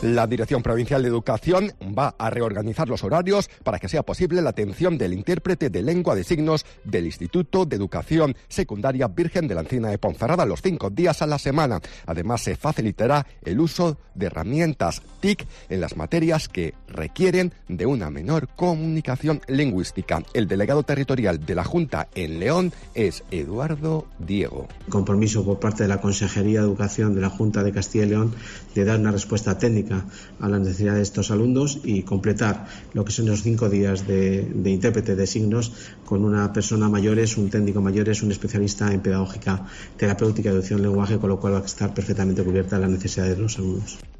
La Dirección Provincial de Educación va a reorganizar los horarios para que sea posible la atención del intérprete de lengua de signos del Instituto de Educación Secundaria Virgen de la Encina de Ponferrada los 5 días a la semana. Además, se facilitará el uso de herramientas TIC en las materias que requieren de una menor comunicación lingüística. El delegado territorial de la Junta en León es Eduardo Diego. Compromiso por parte de la Consejería de Educación de la Junta de Castilla y León de dar una respuesta técnica a las necesidades de estos alumnos y completar lo que son los 5 días de intérprete de signos con una persona mayores, un técnico mayores, un especialista en pedagógica terapéutica y educación en lenguaje, con lo cual va a estar perfectamente cubierta las necesidades de los alumnos.